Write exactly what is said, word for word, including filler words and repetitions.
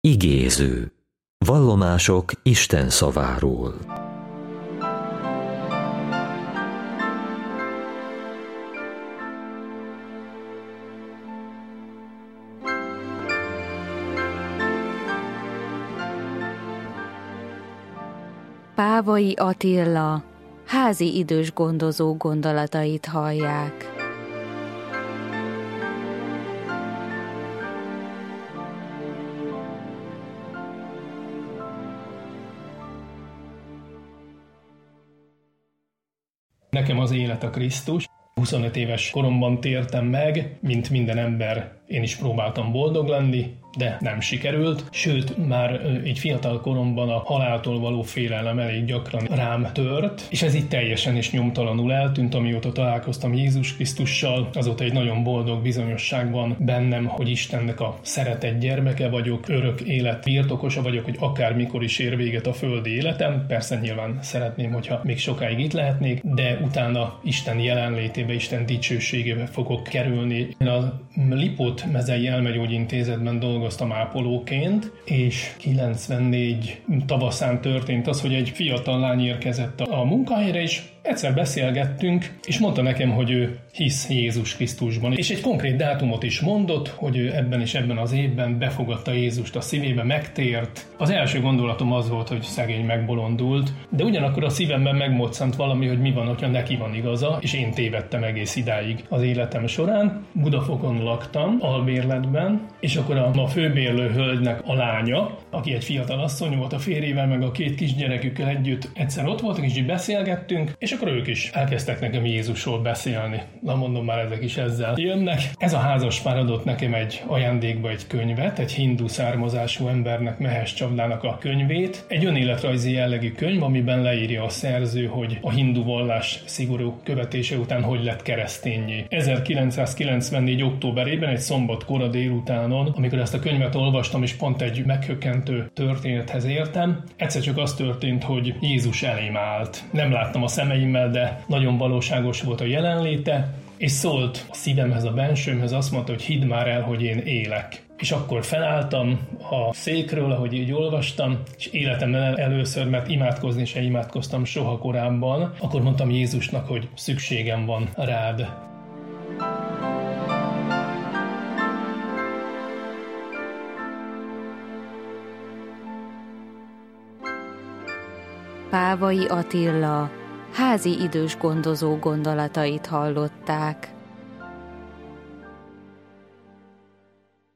Igéző. Vallomások Isten szaváról. Pávai Attila házi idős gondozó gondolatait hallják. Nekem az élet a Krisztus. huszonöt éves koromban tértem meg, mint minden ember, én is próbáltam boldog lenni, de nem sikerült, sőt, már egy fiatal koromban a haláltól való félelem elég gyakran rám tört, és ez így teljesen és nyomtalanul eltűnt, amióta találkoztam Jézus Krisztussal, azóta egy nagyon boldog bizonyosság van bennem, hogy Istennek a szeretett gyermeke vagyok, örök élet birtokosa vagyok, hogy akármikor is ér véget a földi életem, persze nyilván szeretném, hogyha még sokáig itt lehetnék, de utána Isten jelenlétébe, Isten dicsőségébe fogok kerülni. Én a Lipót mezei elmegyógyintézetben dolgoztam ápolóként, és kilencvennégy tavaszán történt az, hogy egy fiatal lány érkezett a munkahelyre, és egyszer beszélgettünk, és mondta nekem, hogy ő hisz Jézus Krisztusban. És egy konkrét dátumot is mondott, hogy ő ebben és ebben az évben befogadta Jézust a szívébe, megtért. Az első gondolatom az volt, hogy szegény megbolondult, de ugyanakkor a szívemben megmoccant valami, hogy mi van, hogyha neki van igaza, és én tévedtem egész idáig az életem során. Budafokon laktam, albérletben, és akkor a, a főbérlő hölgynek a lánya, aki egy fiatal asszony volt, a férjével, meg a két kisgyerekükkel együtt egyszer ott voltak, és így beszélgettünk, és akkor ők is elkezdtek nekem Jézusról beszélni. Na mondom, már ezek is ezzel jönnek. Ez a házaspár adott nekem egy ajándékba egy könyvet, egy hindu származású embernek, Mehes Csavlának a könyvét. Egy önéletrajzi jellegű könyv, amiben leírja a szerző, hogy a hindu vallás szigorú követése után hogy lett kereszténnyé. ezerkilencszázkilencvennégy októberében, egy szombat kora délutánon, amikor ezt a könyvet olvastam, és pont egy meghökkentő történethez értem, egyszer csak az történt, hogy Jézus elém állt. Nem láttam a szemeimmel, de nagyon valóságos volt a jelenléte, és szólt a szívemhez, a bensőmhez, azt mondta, hogy hidd már el, hogy én élek. És akkor felálltam a székről, ahogy így olvastam, és életemben először, mert imádkozni se imádkoztam soha korábban, akkor mondtam Jézusnak, hogy szükségem van rád. Pávai Attila házi idős gondozó gondolatait hallották.